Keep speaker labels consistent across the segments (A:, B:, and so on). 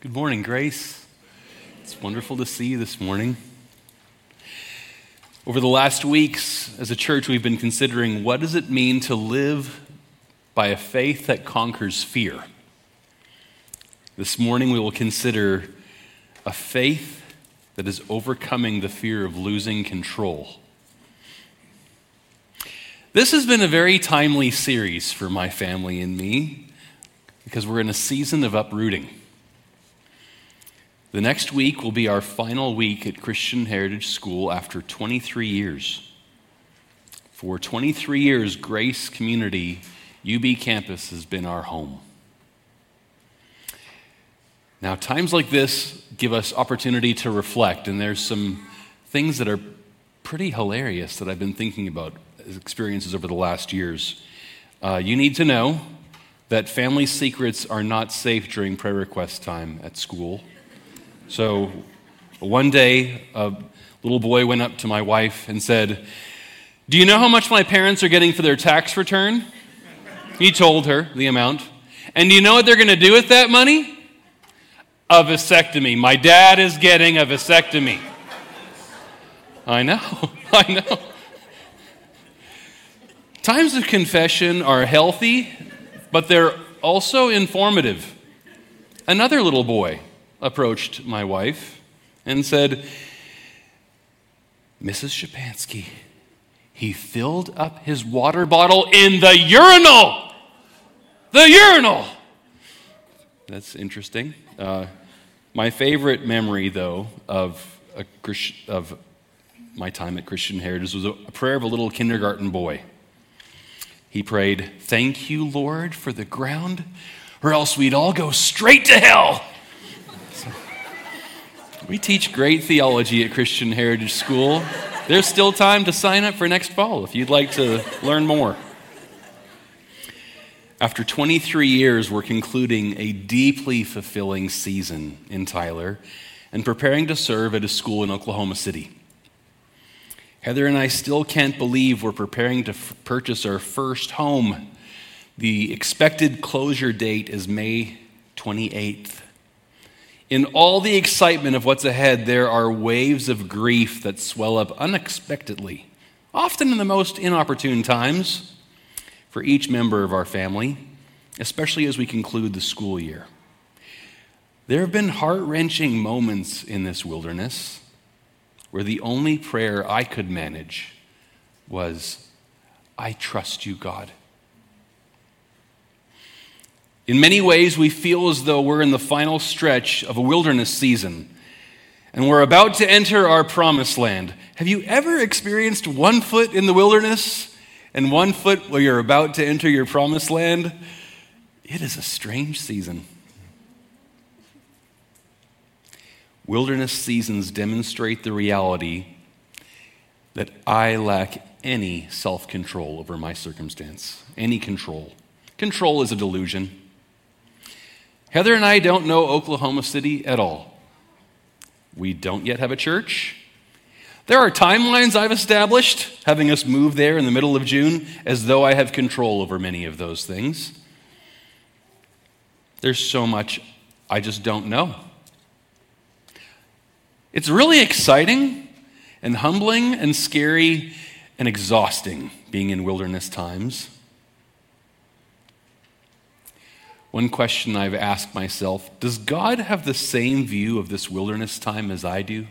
A: Good morning, Grace. It's wonderful to see you this morning. Over the last weeks, as a church, we've been considering what does it mean to live by a faith that conquers fear. This morning, we will consider a faith that is overcoming the fear of losing control. This has been a very timely series for my family and me because we're in a season of uprooting. The next week will be our final week at Christian Heritage School after 23 years. For 23 years, Grace Community UB Campus has been our home. Now, times like this give us opportunity to reflect, and there's some things that are pretty hilarious that I've been thinking about as experiences over the last years. You need to know that family secrets are not safe during prayer request time at school. So one day, a little boy went up to my wife and said, "Do you know how much my parents are getting for their tax return?" He told her the amount. "And do you know what they're going to do with that money?" "A vasectomy. My dad is getting a vasectomy." I know. Times of confession are healthy, but they're also informative. Another little boy approached my wife and said, "Mrs. Shapansky, he filled up his water bottle in the urinal." The urinal! That's interesting. My favorite memory, though, of my time at Christian Heritage was a prayer of a little kindergarten boy. He prayed, "Thank you, Lord, for the ground, or else we'd all go straight to hell." We teach great theology at Christian Heritage School. There's still time to sign up for next fall if you'd like to learn more. After 23 years, we're concluding a deeply fulfilling season in Tyler and preparing to serve at a school in Oklahoma City. Heather and I still can't believe we're preparing to purchase our first home. The expected closure date is May 28th. In all the excitement of what's ahead, there are waves of grief that swell up unexpectedly, often in the most inopportune times, for each member of our family, especially as we conclude the school year. There have been heart-wrenching moments in this wilderness where the only prayer I could manage was, "I trust you, God." In many ways, we feel as though we're in the final stretch of a wilderness season, and we're about to enter our promised land. Have you ever experienced one foot in the wilderness and one foot where you're about to enter your promised land? It is a strange season. Wilderness seasons demonstrate the reality that I lack any self-control over my circumstance, any control. Control is a delusion. Heather and I don't know Oklahoma City at all. We don't yet have a church. There are timelines I've established, having us move there in the middle of June, as though I have control over many of those things. There's so much I just don't know. It's really exciting and humbling and scary and exhausting being in wilderness times. One question I've asked myself, does God have the same view of this wilderness time as I do?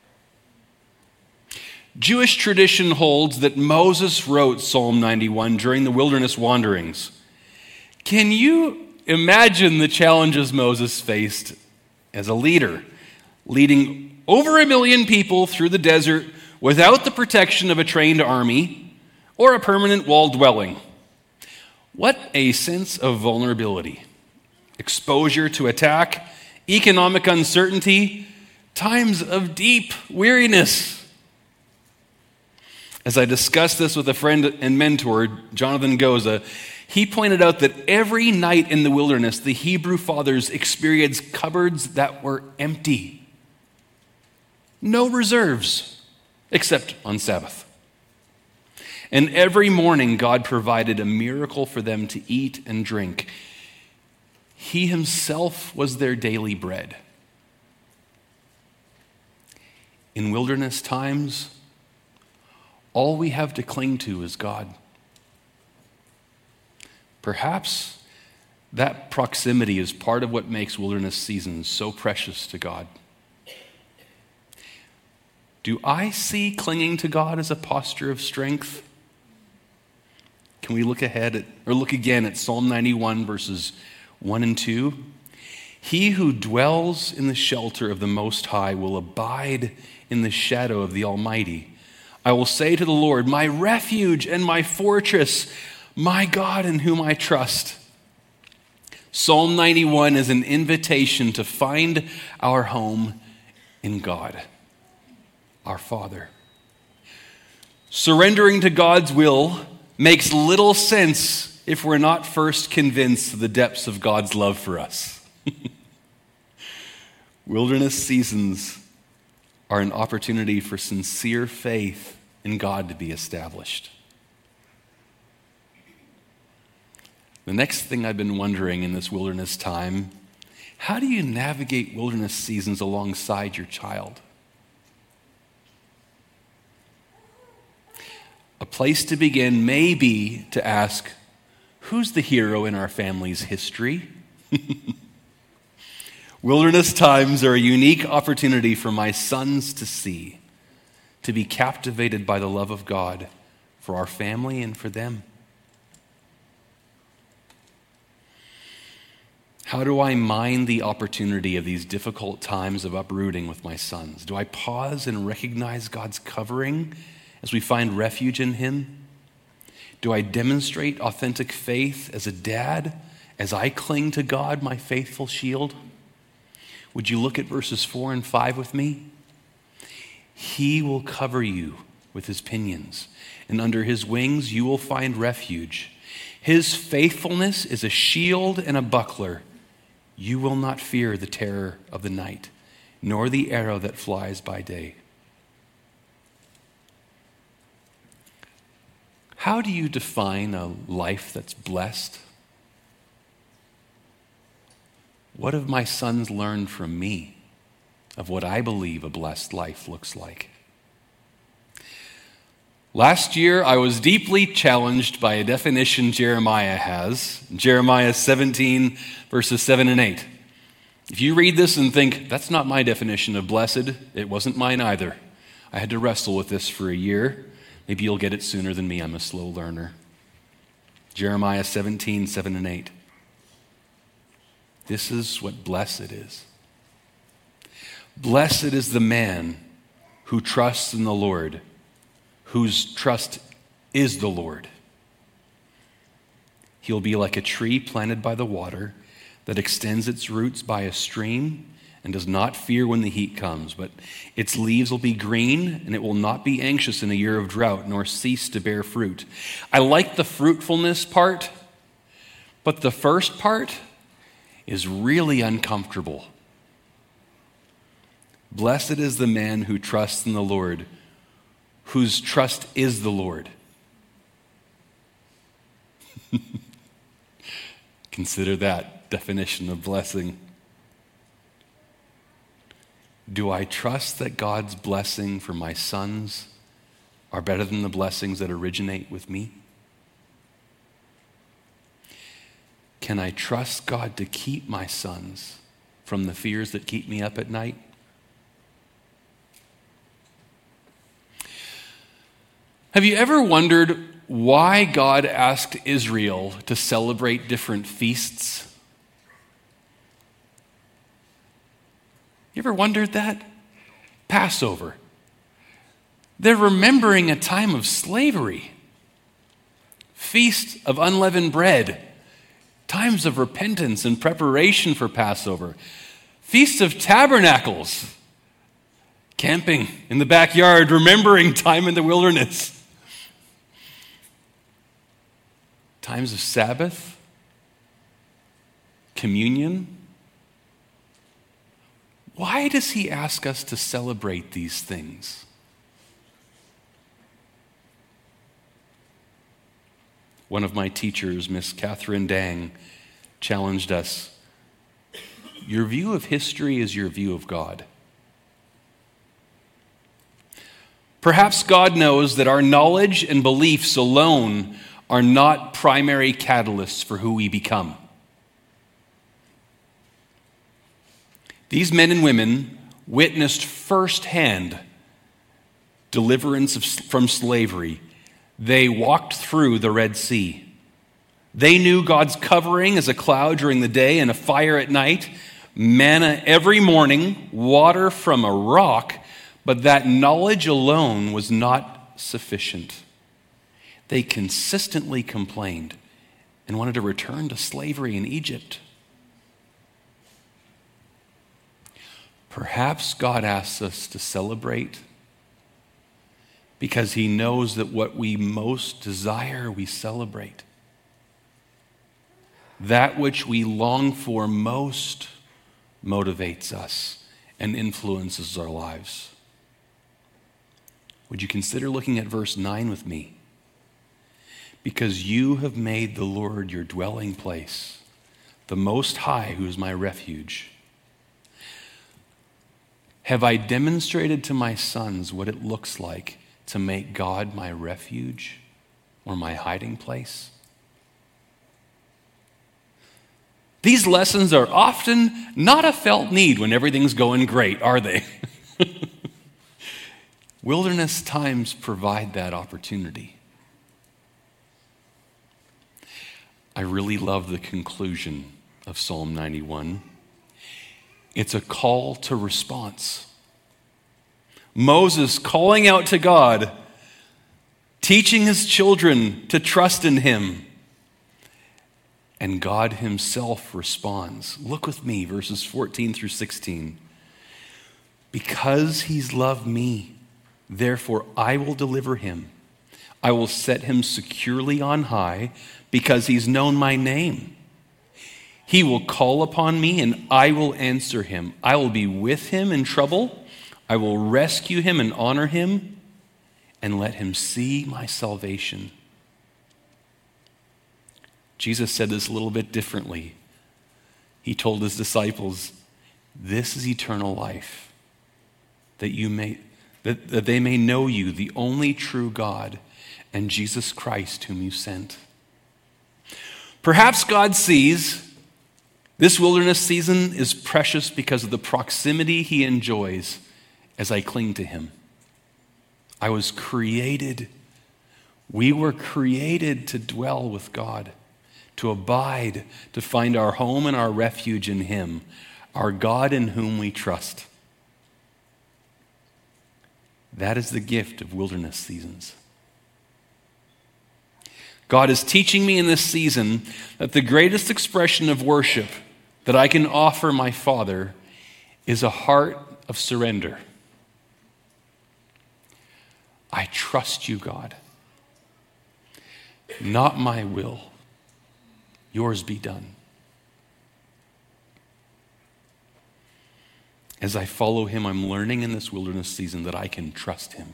A: Jewish tradition holds that Moses wrote Psalm 91 during the wilderness wanderings. Can you imagine the challenges Moses faced as a leader, leading over 1 million people through the desert without the protection of a trained army or a permanent wall dwelling? What a sense of vulnerability. Exposure to attack, economic uncertainty, times of deep weariness. As I discussed this with a friend and mentor, Jonathan Goza, he pointed out that every night in the wilderness, the Hebrew fathers experienced cupboards that were empty. No reserves, except on Sabbath. And every morning, God provided a miracle for them to eat and drink. He himself was their daily bread. In wilderness times, all we have to cling to is God. Perhaps that proximity is part of what makes wilderness seasons so precious to God. Do I see clinging to God as a posture of strength? Can we look again at Psalm 91, verses 1 and 2? He who dwells in the shelter of the Most High will abide in the shadow of the Almighty. I will say to the Lord, my refuge and my fortress, my God in whom I trust. Psalm 91 is an invitation to find our home in God, our Father. Surrendering to God's will makes little sense if we're not first convinced of the depths of God's love for us. Wilderness seasons are an opportunity for sincere faith in God to be established. The next thing I've been wondering in this wilderness time, how do you navigate wilderness seasons alongside your child? A place to begin may be to ask, who's the hero in our family's history? Wilderness times are a unique opportunity for my sons to see, to be captivated by the love of God for our family and for them. How do I mine the opportunity of these difficult times of uprooting with my sons? Do I pause and recognize God's covering as we find refuge in Him? Do I demonstrate authentic faith as a dad as I cling to God, my faithful shield? Would you look at verses 4 and 5 with me? He will cover you with His pinions, and under His wings you will find refuge. His faithfulness is a shield and a buckler. You will not fear the terror of the night, nor the arrow that flies by day. How do you define a life that's blessed? What have my sons learned from me of what I believe a blessed life looks like? Last year, I was deeply challenged by a definition Jeremiah has, Jeremiah 17, verses 7 and 8. If you read this and think, that's not my definition of blessed, it wasn't mine either. I had to wrestle with this for a year. Maybe you'll get it sooner than me. I'm a slow learner. Jeremiah 17, 7 and 8. This is what blessed is. Blessed is the man who trusts in the Lord, whose trust is the Lord. He'll be like a tree planted by the water that extends its roots by a stream and does not fear when the heat comes, but its leaves will be green, and it will not be anxious in a year of drought, nor cease to bear fruit. I like the fruitfulness part, but the first part is really uncomfortable. Blessed is the man who trusts in the Lord, whose trust is the Lord. Consider that definition of blessing. Do I trust that God's blessing for my sons are better than the blessings that originate with me? Can I trust God to keep my sons from the fears that keep me up at night? Have you ever wondered why God asked Israel to celebrate different feasts? You ever wondered that? Passover. They're remembering a time of slavery. Feast of unleavened bread. Times of repentance and preparation for Passover. Feast of Tabernacles. Camping in the backyard, remembering time in the wilderness. Times of Sabbath. Communion. Why does he ask us to celebrate these things? One of my teachers, Miss Catherine Dang, challenged us. your view of history is your view of God. Perhaps God knows that our knowledge and beliefs alone are not primary catalysts for who we become. These men and women witnessed firsthand deliverance from slavery. They walked through the Red Sea. They knew God's covering as a cloud during the day and a fire at night, manna every morning, water from a rock, but that knowledge alone was not sufficient. They consistently complained and wanted to return to slavery in Egypt. Perhaps God asks us to celebrate because he knows that what we most desire, we celebrate. That which we long for most motivates us and influences our lives. Would you consider looking at verse 9 with me? Because you have made the Lord your dwelling place, the Most High, who is my refuge. Have I demonstrated to my sons what it looks like to make God my refuge or my hiding place? These lessons are often not a felt need when everything's going great, are they? Wilderness times provide that opportunity. I really love the conclusion of Psalm 91. It's a call to response. Moses calling out to God, teaching his children to trust in him. And God himself responds. Look with me, verses 14 through 16. Because he's loved me, therefore I will deliver him. I will set him securely on high because he's known my name. He will call upon me and I will answer him. I will be with him in trouble. I will rescue him and honor him and let him see my salvation. Jesus said this a little bit differently. He told his disciples, this is eternal life, that they may know you, the only true God, and Jesus Christ whom you sent. Perhaps God sees this wilderness season is precious because of the proximity he enjoys as I cling to him. We were created to dwell with God, to abide, to find our home and our refuge in him, our God in whom we trust. That is the gift of wilderness seasons. God is teaching me in this season that the greatest expression of worship that I can offer my Father is a heart of surrender. I trust you, God. Not my will, yours be done. As I follow him, I'm learning in this wilderness season that I can trust him.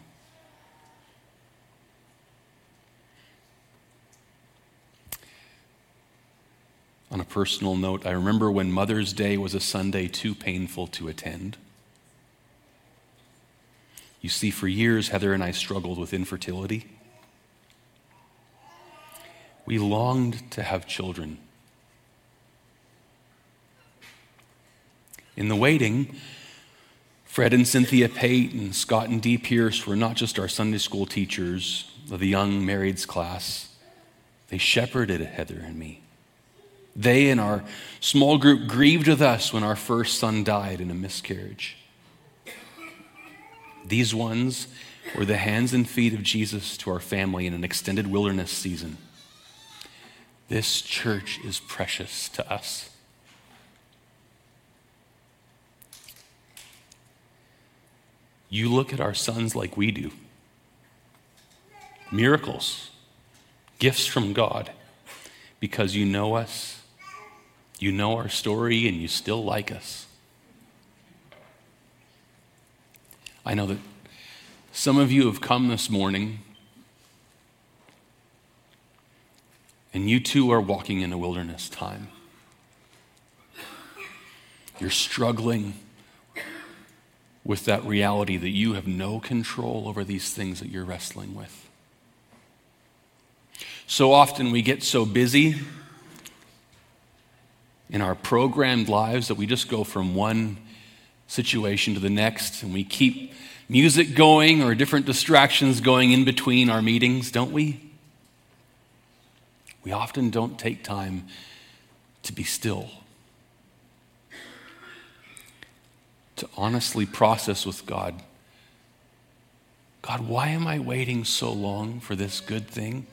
A: On a personal note, I remember when Mother's Day was a Sunday too painful to attend. You see, for years, Heather and I struggled with infertility. We longed to have children. In the waiting, Fred and Cynthia Pate and Scott and Dee Pierce were not just our Sunday school teachers of the young marrieds class. They shepherded Heather and me. They and our small group grieved with us when our first son died in a miscarriage. These ones were the hands and feet of Jesus to our family in an extended wilderness season. This church is precious to us. You look at our sons like we do. Miracles, gifts from God, because you know us, you know our story, and you still like us. I know that some of you have come this morning and you too are walking in a wilderness time. You're struggling with that reality that you have no control over these things that you're wrestling with. So often we get so busy in our programmed lives that we just go from one situation to the next, and we keep music going or different distractions going in between our meetings, don't we? We often don't take time to be still, to honestly process with God. God, why am I waiting so long for this good thing?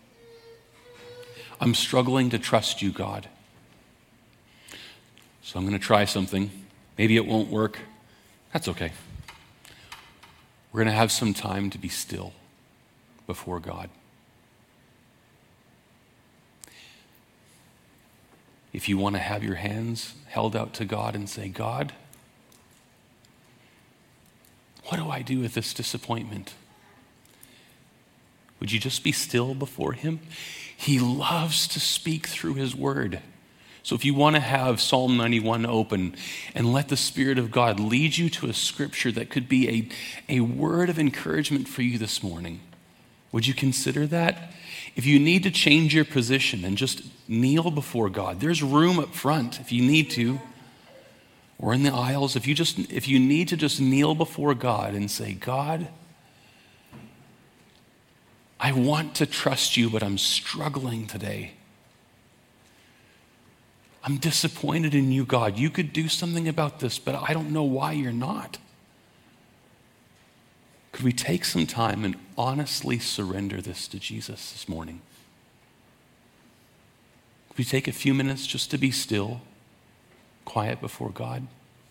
A: I'm struggling to trust you, God. So I'm going to try something. Maybe it won't work. That's okay. We're going to have some time to be still before God. If you want to have your hands held out to God and say, God, what do I do with this disappointment? Would you just be still before him? He loves to speak through his word. So if you want to have Psalm 91 open and let the Spirit of God lead you to a scripture that could be a word of encouragement for you this morning, would you consider that? If you need to change your position and just kneel before God, there's room up front if you need to, or in the aisles. If you need to just kneel before God and say, God, I want to trust you, but I'm struggling today. I'm disappointed in you, God. You could do something about this, but I don't know why you're not. Could we take some time and honestly surrender this to Jesus this morning? Could we take a few minutes just to be still, quiet before God?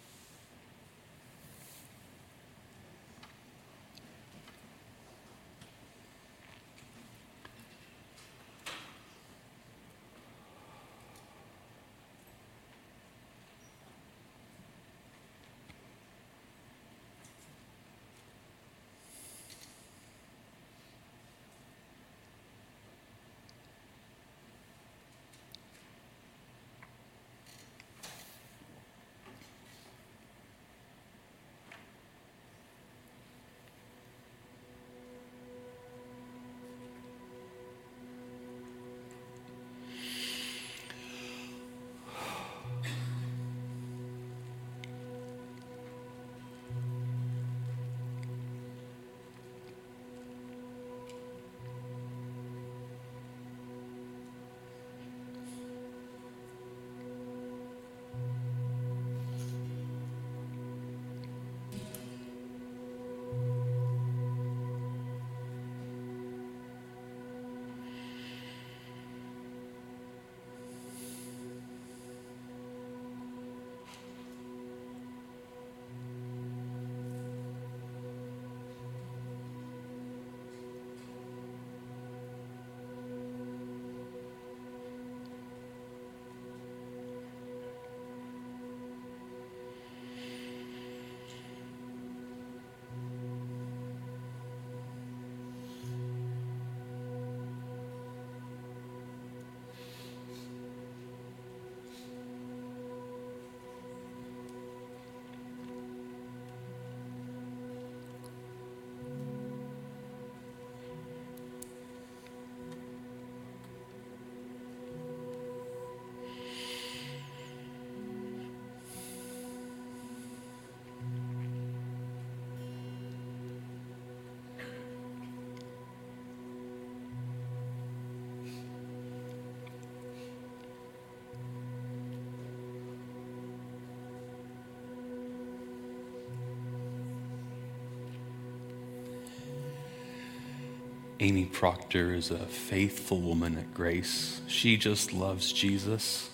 A: Amy Proctor is a faithful woman at Grace. She just loves Jesus.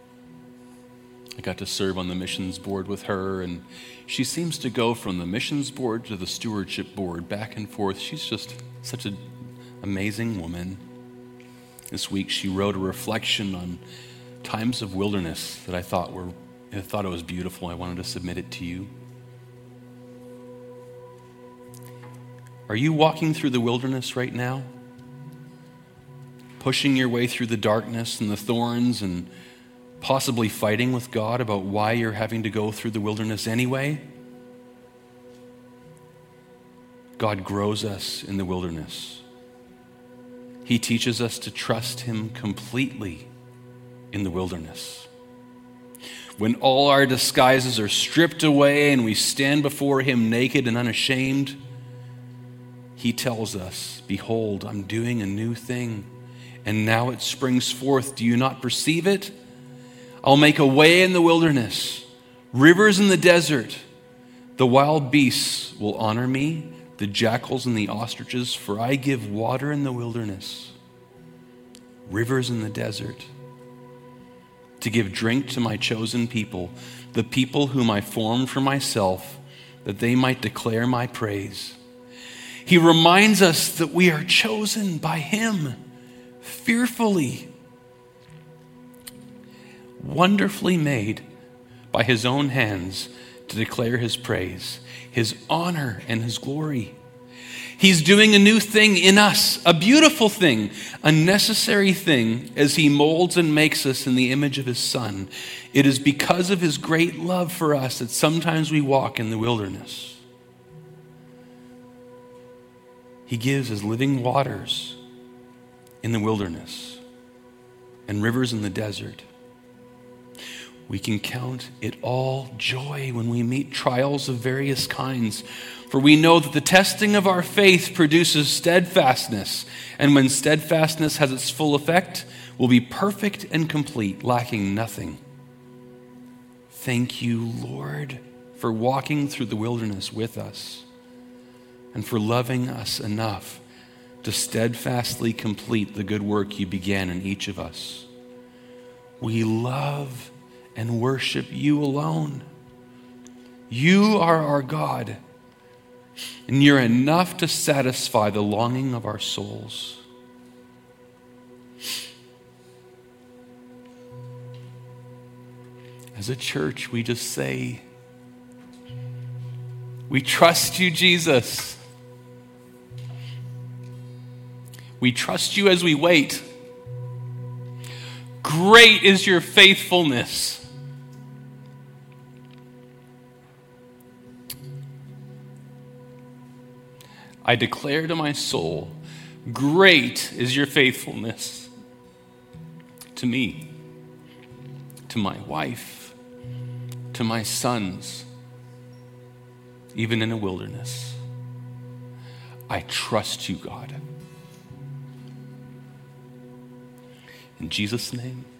A: I got to serve on the missions board with her, and she seems to go from the missions board to the stewardship board, back and forth. She's just such an amazing woman. This week she wrote a reflection on times of wilderness that I thought it was beautiful. I wanted to submit it to you. Are you walking through the wilderness right now? Pushing your way through the darkness and the thorns and possibly fighting with God about why you're having to go through the wilderness anyway. God grows us in the wilderness. He teaches us to trust him completely in the wilderness. When all our disguises are stripped away and we stand before him naked and unashamed, he tells us, "Behold, I'm doing a new thing, and now it springs forth. Do you not perceive it? I'll make a way in the wilderness, rivers in the desert. The wild beasts will honor me, the jackals and the ostriches, for I give water in the wilderness, rivers in the desert, to give drink to my chosen people, the people whom I formed for myself, that they might declare my praise." He reminds us that we are chosen by him, fearfully, wonderfully made by his own hands to declare his praise, his honor, and his glory. He's doing a new thing in us, a beautiful thing, a necessary thing as he molds and makes us in the image of his Son. It is because of his great love for us that sometimes we walk in the wilderness. He gives us living waters in the wilderness and rivers in the desert. We can count it all joy when we meet trials of various kinds, for we know that the testing of our faith produces steadfastness, and when steadfastness has its full effect, we'll be perfect and complete, lacking nothing. Thank you, Lord, for walking through the wilderness with us and for loving us enough to steadfastly complete the good work you began in each of us. We love and worship you alone. You are our God, and you're enough to satisfy the longing of our souls. As a church, we just say, we trust you, Jesus. We trust you as we wait. Great is your faithfulness. I declare to my soul, great is your faithfulness to me, to my wife, to my sons, even in a wilderness. I trust you, God. In Jesus' name.